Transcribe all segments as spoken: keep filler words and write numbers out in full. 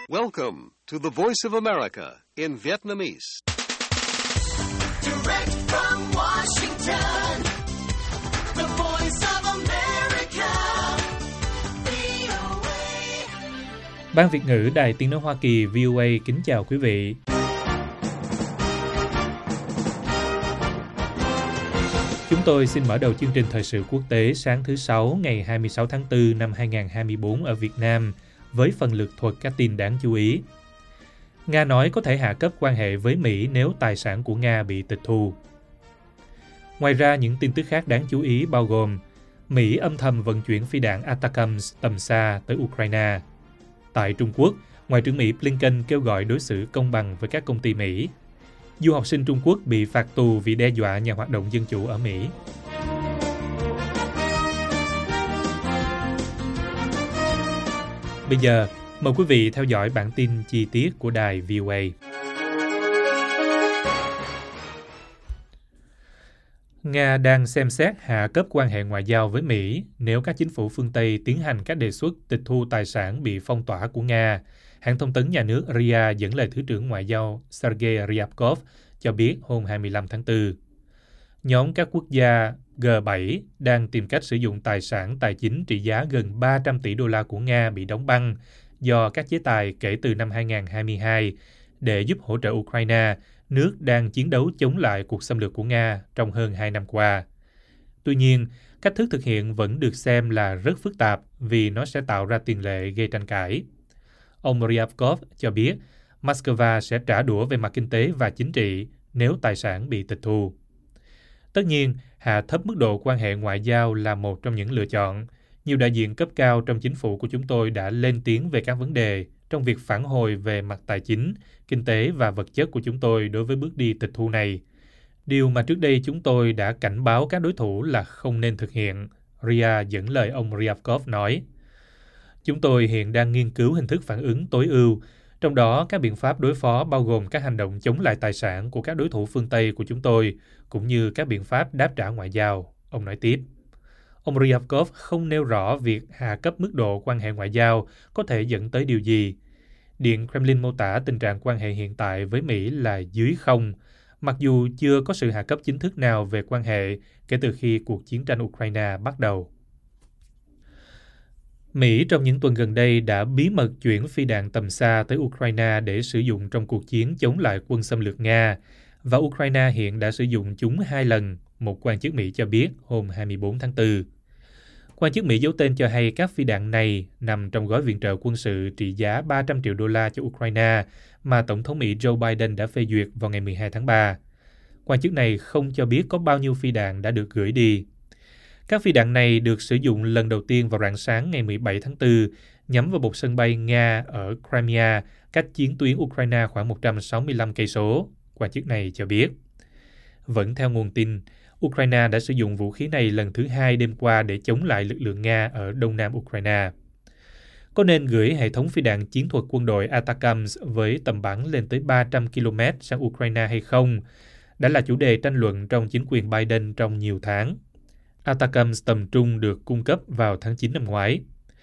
Welcome to the Voice of America in Vietnamese. Direct from Washington, the Voice of America, vê o a. Ban Việt ngữ Đài Tiếng nói Hoa Kỳ vê o a kính chào quý vị. Chúng tôi xin mở đầu chương trình thời sự quốc tế sáng thứ Sáu ngày hai mươi sáu tháng tư năm hai nghìn không trăm hai mươi bốn ở Việt Nam với phần lược thuật các tin đáng chú ý. Nga nói có thể hạ cấp quan hệ với Mỹ nếu tài sản của Nga bị tịch thu. Ngoài ra, những tin tức khác đáng chú ý bao gồm Mỹ âm thầm vận chuyển phi đạn Atacms tầm xa tới Ukraine. Tại Trung Quốc, Ngoại trưởng Mỹ Blinken kêu gọi đối xử công bằng với các công ty Mỹ. Du học sinh Trung Quốc bị phạt tù vì đe dọa nhà hoạt động dân chủ ở Mỹ. Bây giờ, mời quý vị theo dõi bản tin chi tiết của đài vê o a. Nga đang xem xét hạ cấp quan hệ ngoại giao với Mỹ nếu các chính phủ phương Tây tiến hành các đề xuất tịch thu tài sản bị phong tỏa của Nga. Hãng thông tấn nhà nước rờ i a dẫn lời Thứ trưởng Ngoại giao Sergei Ryabkov cho biết hôm hai mươi lăm tháng tư. Nhóm các quốc gia G bảy đang tìm cách sử dụng tài sản tài chính trị giá gần ba trăm tỷ đô la của Nga bị đóng băng do các chế tài kể từ năm hai nghìn không trăm hai mươi hai để giúp hỗ trợ Ukraine, nước đang chiến đấu chống lại cuộc xâm lược của Nga trong hơn hai năm qua. Tuy nhiên, cách thức thực hiện vẫn được xem là rất phức tạp vì nó sẽ tạo ra tiền lệ gây tranh cãi. Ông Ryabkov cho biết Moscow sẽ trả đũa về mặt kinh tế và chính trị nếu tài sản bị tịch thu. Tất nhiên, hạ thấp mức độ quan hệ ngoại giao là một trong những lựa chọn. Nhiều đại diện cấp cao trong chính phủ của chúng tôi đã lên tiếng về các vấn đề trong việc phản hồi về mặt tài chính, kinh tế và vật chất của chúng tôi đối với bước đi tịch thu này. Điều mà trước đây chúng tôi đã cảnh báo các đối thủ là không nên thực hiện, rờ i a dẫn lời ông Ryabkov nói. Chúng tôi hiện đang nghiên cứu hình thức phản ứng tối ưu, trong đó các biện pháp đối phó bao gồm các hành động chống lại tài sản của các đối thủ phương Tây của chúng tôi, cũng như các biện pháp đáp trả ngoại giao, ông nói tiếp. Ông Ryabkov không nêu rõ việc hạ cấp mức độ quan hệ ngoại giao có thể dẫn tới điều gì. Điện Kremlin mô tả tình trạng quan hệ hiện tại với Mỹ là dưới không, mặc dù chưa có sự hạ cấp chính thức nào về quan hệ kể từ khi cuộc chiến tranh Ukraine bắt đầu. Mỹ trong những tuần gần đây đã bí mật chuyển phi đạn tầm xa tới Ukraine để sử dụng trong cuộc chiến chống lại quân xâm lược Nga, và Ukraine hiện đã sử dụng chúng hai lần, một quan chức Mỹ cho biết hôm hai mươi bốn tháng tư. Quan chức Mỹ giấu tên cho hay các phi đạn này nằm trong gói viện trợ quân sự trị giá ba trăm triệu đô la cho Ukraine mà Tổng thống Mỹ Joe Biden đã phê duyệt vào ngày mười hai tháng ba. Quan chức này không cho biết có bao nhiêu phi đạn đã được gửi đi. Các phi đạn này được sử dụng lần đầu tiên vào rạng sáng ngày mười bảy tháng tư, nhắm vào một sân bay Nga ở Crimea, cách chiến tuyến Ukraine khoảng một trăm sáu mươi lăm cây số, quan chức này cho biết. Vẫn theo nguồn tin, Ukraine đã sử dụng vũ khí này lần thứ hai đêm qua để chống lại lực lượng Nga ở đông nam Ukraine. Có nên gửi hệ thống phi đạn chiến thuật quân đội Atacms với tầm bắn lên tới ba trăm ki lô mét sang Ukraine hay không, đã là chủ đề tranh luận trong chính quyền Biden trong nhiều tháng. Atacms tầm trung được cung cấp vào tháng chín năm ngoái.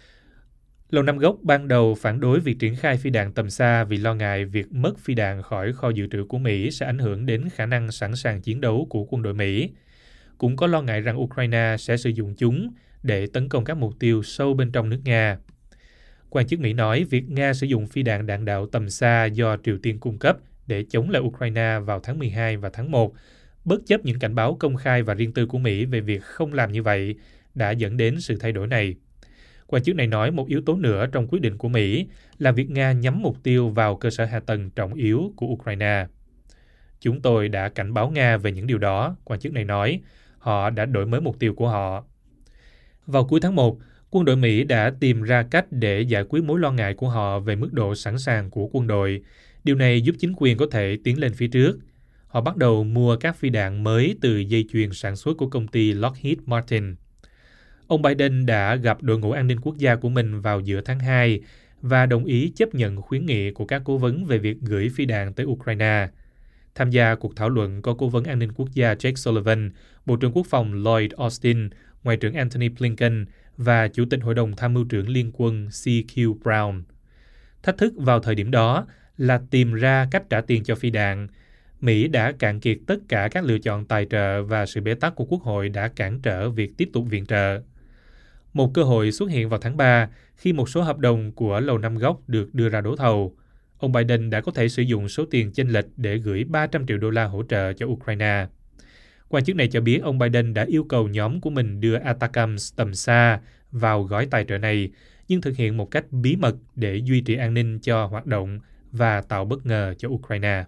Lầu Năm Góc ban đầu phản đối việc triển khai phi đạn tầm xa vì lo ngại việc mất phi đạn khỏi kho dự trữ của Mỹ sẽ ảnh hưởng đến khả năng sẵn sàng chiến đấu của quân đội Mỹ. Cũng có lo ngại rằng Ukraine sẽ sử dụng chúng để tấn công các mục tiêu sâu bên trong nước Nga. Quan chức Mỹ nói việc Nga sử dụng phi đạn đạn đạo tầm xa do Triều Tiên cung cấp để chống lại Ukraine vào tháng mười hai và tháng một, bất chấp những cảnh báo công khai và riêng tư của Mỹ về việc không làm như vậy, đã dẫn đến sự thay đổi này. Quan chức này nói một yếu tố nữa trong quyết định của Mỹ là việc Nga nhắm mục tiêu vào cơ sở hạ tầng trọng yếu của Ukraine. Chúng tôi đã cảnh báo Nga về những điều đó, quan chức này nói. Họ đã đổi mới mục tiêu của họ. Vào cuối tháng một, quân đội Mỹ đã tìm ra cách để giải quyết mối lo ngại của họ về mức độ sẵn sàng của quân đội. Điều này giúp chính quyền có thể tiến lên phía trước. Họ bắt đầu mua các phi đạn mới từ dây chuyền sản xuất của công ty Lockheed Martin. Ông Biden đã gặp đội ngũ an ninh quốc gia của mình vào giữa tháng hai và đồng ý chấp nhận khuyến nghị của các cố vấn về việc gửi phi đạn tới Ukraine. Tham gia cuộc thảo luận có Cố vấn An ninh Quốc gia Jake Sullivan, Bộ trưởng Quốc phòng Lloyd Austin, Ngoại trưởng Antony Blinken và Chủ tịch Hội đồng Tham mưu trưởng Liên quân C Q Brown. Thách thức vào thời điểm đó là tìm ra cách trả tiền cho phi đạn. Mỹ đã cạn kiệt tất cả các lựa chọn tài trợ và sự bế tắc của Quốc hội đã cản trở việc tiếp tục viện trợ. Một cơ hội xuất hiện vào tháng ba khi một số hợp đồng của Lầu Năm Góc được đưa ra đấu thầu. Ông Biden đã có thể sử dụng số tiền chênh lệch để gửi ba trăm triệu đô la hỗ trợ cho Ukraine. Quan chức này cho biết ông Biden đã yêu cầu nhóm của mình đưa ATACMS tầm xa vào gói tài trợ này, nhưng thực hiện một cách bí mật để duy trì an ninh cho hoạt động và tạo bất ngờ cho Ukraine.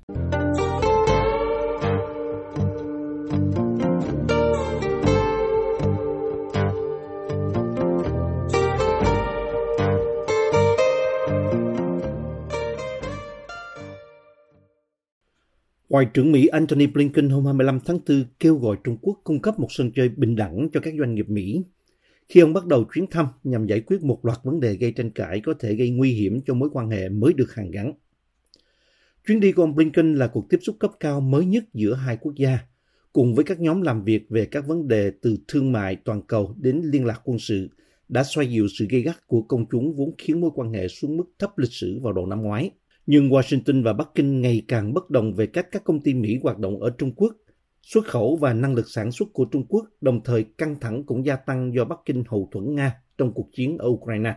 Ngoại trưởng Mỹ Antony Blinken hôm hai mươi lăm tháng tư kêu gọi Trung Quốc cung cấp một sân chơi bình đẳng cho các doanh nghiệp Mỹ khi ông bắt đầu chuyến thăm nhằm giải quyết một loạt vấn đề gây tranh cãi có thể gây nguy hiểm cho mối quan hệ mới được hàn gắn. Chuyến đi của ông Blinken là cuộc tiếp xúc cấp cao mới nhất giữa hai quốc gia, cùng với các nhóm làm việc về các vấn đề từ thương mại toàn cầu đến liên lạc quân sự, đã xoa dịu sự gay gắt của công chúng vốn khiến mối quan hệ xuống mức thấp lịch sử vào đầu năm ngoái. Nhưng Washington và Bắc Kinh ngày càng bất đồng về cách các công ty Mỹ hoạt động ở Trung Quốc. Xuất khẩu và năng lực sản xuất của Trung Quốc đồng thời căng thẳng cũng gia tăng do Bắc Kinh hậu thuẫn Nga trong cuộc chiến ở Ukraine.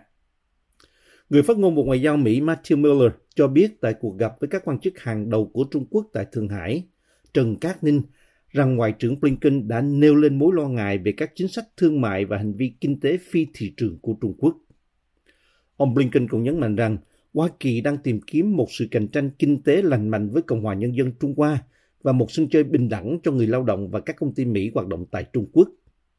Người phát ngôn Bộ Ngoại giao Mỹ Matthew Miller cho biết tại cuộc gặp với các quan chức hàng đầu của Trung Quốc tại Thượng Hải, Trần Cát Ninh, rằng Ngoại trưởng Blinken đã nêu lên mối lo ngại về các chính sách thương mại và hành vi kinh tế phi thị trường của Trung Quốc. Ông Blinken cũng nhấn mạnh rằng Hoa Kỳ đang tìm kiếm một sự cạnh tranh kinh tế lành mạnh với Cộng hòa Nhân dân Trung Hoa và một sân chơi bình đẳng cho người lao động và các công ty Mỹ hoạt động tại Trung Quốc.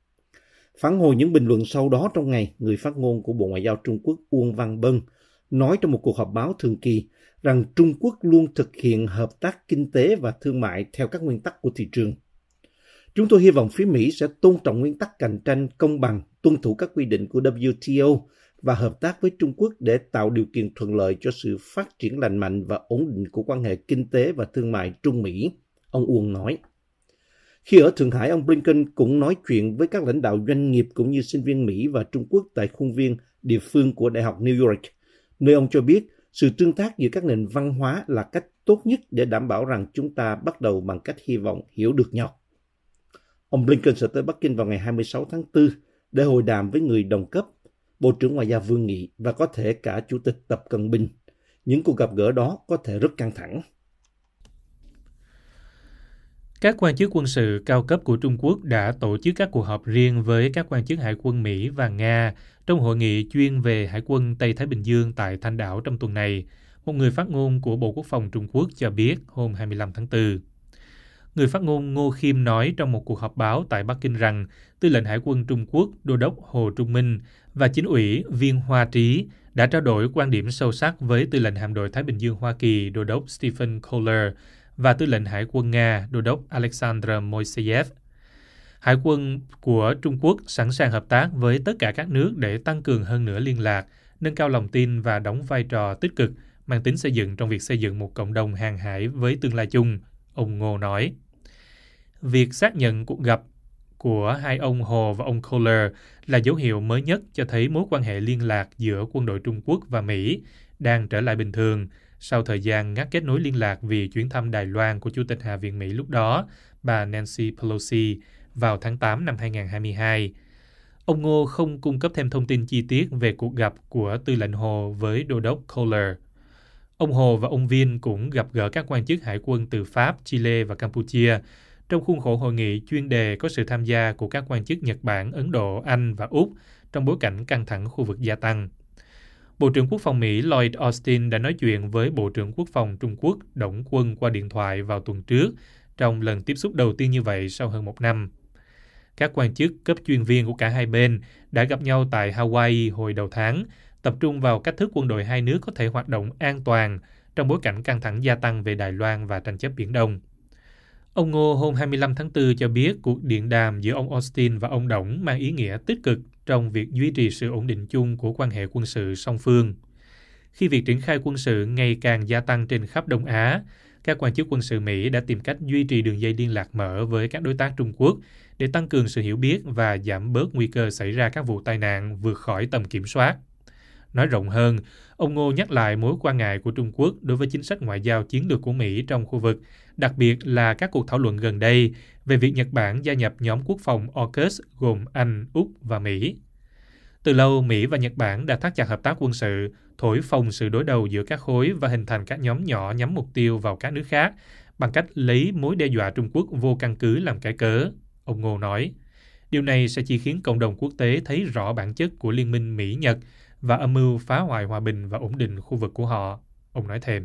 Phản hồi những bình luận sau đó trong ngày, người phát ngôn của Bộ Ngoại giao Trung Quốc Uông Văn Bân nói trong một cuộc họp báo thường kỳ rằng Trung Quốc luôn thực hiện hợp tác kinh tế và thương mại theo các nguyên tắc của thị trường. Chúng tôi hy vọng phía Mỹ sẽ tôn trọng nguyên tắc cạnh tranh công bằng, tuân thủ các quy định của W T O và hợp tác với Trung Quốc để tạo điều kiện thuận lợi cho sự phát triển lành mạnh và ổn định của quan hệ kinh tế và thương mại Trung-Mỹ, ông Uông nói. Khi ở Thượng Hải, ông Blinken cũng nói chuyện với các lãnh đạo doanh nghiệp cũng như sinh viên Mỹ và Trung Quốc tại khuôn viên địa phương của Đại học New York, nơi ông cho biết sự tương tác giữa các nền văn hóa là cách tốt nhất để đảm bảo rằng chúng ta bắt đầu bằng cách hy vọng hiểu được nhau. Ông Blinken sẽ tới Bắc Kinh vào ngày hai mươi sáu tháng tư để hội đàm với người đồng cấp, Bộ trưởng Ngoại giao Vương Nghị và có thể cả Chủ tịch Tập Cận Bình. Những cuộc gặp gỡ đó có thể rất căng thẳng. Các quan chức quân sự cao cấp của Trung Quốc đã tổ chức các cuộc họp riêng với các quan chức Hải quân Mỹ và Nga trong hội nghị chuyên về Hải quân Tây Thái Bình Dương tại Thanh Đảo trong tuần này, một người phát ngôn của Bộ Quốc phòng Trung Quốc cho biết hôm hai mươi lăm tháng tư. Người phát ngôn Ngô Khiêm nói trong một cuộc họp báo tại Bắc Kinh rằng Tư lệnh Hải quân Trung Quốc Đô đốc Hồ Trung Minh và Chính ủy Viên Hoa Trí đã trao đổi quan điểm sâu sắc với Tư lệnh Hạm đội Thái Bình Dương Hoa Kỳ Đô đốc Stephen Kohler và Tư lệnh Hải quân Nga Đô đốc Alexander Moiseyev. Hải quân của Trung Quốc sẵn sàng hợp tác với tất cả các nước để tăng cường hơn nữa liên lạc, nâng cao lòng tin và đóng vai trò tích cực, mang tính xây dựng trong việc xây dựng một cộng đồng hàng hải với tương lai chung, ông Ngô nói. Việc xác nhận cuộc gặp của hai ông Hồ và ông Kohler là dấu hiệu mới nhất cho thấy mối quan hệ liên lạc giữa quân đội Trung Quốc và Mỹ đang trở lại bình thường sau thời gian ngắt kết nối liên lạc vì chuyến thăm Đài Loan của Chủ tịch Hạ viện Mỹ lúc đó, bà Nancy Pelosi, vào tháng tám năm hai nghìn không trăm hai mươi hai. Ông Ngô không cung cấp thêm thông tin chi tiết về cuộc gặp của Tư lệnh Hồ với Đô đốc Kohler. Ông Hồ và ông Viên cũng gặp gỡ các quan chức hải quân từ Pháp, Chile và Campuchia trong khuôn khổ hội nghị chuyên đề có sự tham gia của các quan chức Nhật Bản, Ấn Độ, Anh và Úc trong bối cảnh căng thẳng khu vực gia tăng. Bộ trưởng Quốc phòng Mỹ Lloyd Austin đã nói chuyện với Bộ trưởng Quốc phòng Trung Quốc Đổng Quân qua điện thoại vào tuần trước, trong lần tiếp xúc đầu tiên như vậy sau hơn một năm. Các quan chức cấp chuyên viên của cả hai bên đã gặp nhau tại Hawaii hồi đầu tháng, tập trung vào cách thức quân đội hai nước có thể hoạt động an toàn trong bối cảnh căng thẳng gia tăng về Đài Loan và tranh chấp Biển Đông. Ông Ngô hôm hai mươi lăm tháng tư cho biết cuộc điện đàm giữa ông Austin và ông Đổng mang ý nghĩa tích cực trong việc duy trì sự ổn định chung của quan hệ quân sự song phương. Khi việc triển khai quân sự ngày càng gia tăng trên khắp Đông Á, các quan chức quân sự Mỹ đã tìm cách duy trì đường dây liên lạc mở với các đối tác Trung Quốc để tăng cường sự hiểu biết và giảm bớt nguy cơ xảy ra các vụ tai nạn vượt khỏi tầm kiểm soát. Nói rộng hơn, ông Ngô nhắc lại mối quan ngại của Trung Quốc đối với chính sách ngoại giao chiến lược của Mỹ trong khu vực, đặc biệt là các cuộc thảo luận gần đây về việc Nhật Bản gia nhập nhóm quốc phòng AUKUS gồm Anh, Úc và Mỹ. Từ lâu, Mỹ và Nhật Bản đã thắt chặt hợp tác quân sự, thổi phồng sự đối đầu giữa các khối và hình thành các nhóm nhỏ nhắm mục tiêu vào các nước khác bằng cách lấy mối đe dọa Trung Quốc vô căn cứ làm cái cớ, ông Ngô nói. Điều này sẽ chỉ khiến cộng đồng quốc tế thấy rõ bản chất của liên minh Mỹ-Nhật và âm mưu phá hoại hòa bình và ổn định khu vực của họ, ông nói thêm.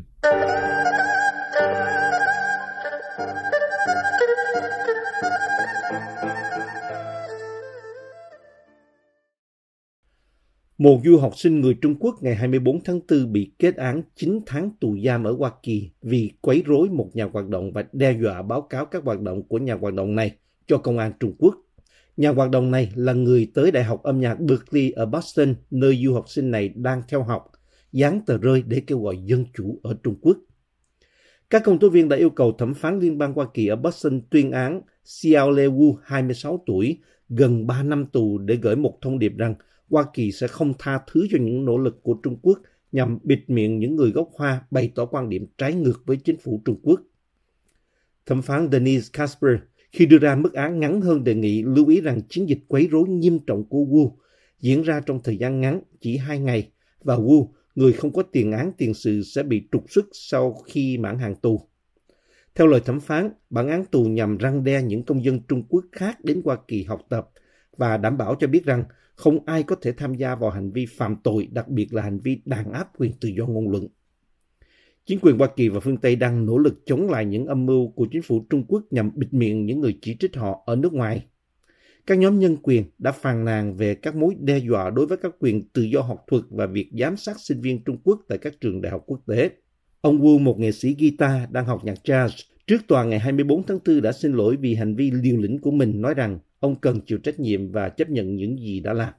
Một du học sinh người Trung Quốc ngày hai mươi bốn tháng tư bị kết án chín tháng tù giam ở Hoa Kỳ vì quấy rối một nhà hoạt động và đe dọa báo cáo các hoạt động của nhà hoạt động này cho công an Trung Quốc. Nhà hoạt động này là người tới Đại học âm nhạc Berkeley ở Boston, nơi du học sinh này đang theo học, dán tờ rơi để kêu gọi dân chủ ở Trung Quốc. Các công tố viên đã yêu cầu thẩm phán liên bang Hoa Kỳ ở Boston tuyên án Xiaolei Wu, hai mươi sáu tuổi, gần ba năm tù để gửi một thông điệp rằng Hoa Kỳ sẽ không tha thứ cho những nỗ lực của Trung Quốc nhằm bịt miệng những người gốc Hoa bày tỏ quan điểm trái ngược với chính phủ Trung Quốc. Thẩm phán Denise Casper, khi đưa ra mức án ngắn hơn đề nghị, lưu ý rằng chiến dịch quấy rối nghiêm trọng của Wu diễn ra trong thời gian ngắn, chỉ hai ngày, và Wu, người không có tiền án tiền sự, sẽ bị trục xuất sau khi mãn hạn tù. Theo lời thẩm phán, bản án tù nhằm răn đe những công dân Trung Quốc khác đến Hoa Kỳ học tập và đảm bảo cho biết rằng không ai có thể tham gia vào hành vi phạm tội, đặc biệt là hành vi đàn áp quyền tự do ngôn luận. Chính quyền Hoa Kỳ và phương Tây đang nỗ lực chống lại những âm mưu của chính phủ Trung Quốc nhằm bịt miệng những người chỉ trích họ ở nước ngoài. Các nhóm nhân quyền đã phàn nàn về các mối đe dọa đối với các quyền tự do học thuật và việc giám sát sinh viên Trung Quốc tại các trường đại học quốc tế. Ông Wu, một nghệ sĩ guitar đang học nhạc jazz, trước tòa ngày hai mươi bốn tháng tư đã xin lỗi vì hành vi liều lĩnh của mình, nói rằng ông cần chịu trách nhiệm và chấp nhận những gì đã làm.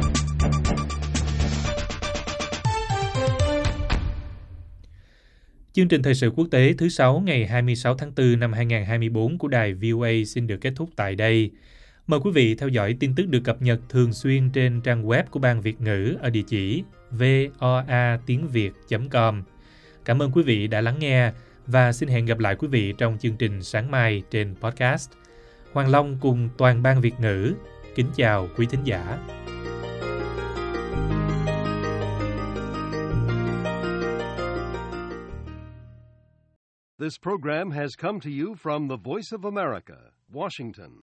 Chương trình thời sự quốc tế thứ sáu ngày hai mươi sáu tháng tư năm hai nghìn không trăm hai mươi bốn của đài vê o a xin được kết thúc tại đây. Mời quý vị theo dõi tin tức được cập nhật thường xuyên trên trang web của Ban Việt ngữ ở địa chỉ voa tiếng việt chấm com. Cảm ơn quý vị đã lắng nghe và xin hẹn gặp lại quý vị trong chương trình sáng mai trên podcast. Hoàng Long cùng toàn Ban Việt ngữ kính chào quý thính giả. This program has come to you from the Voice of America, Washington.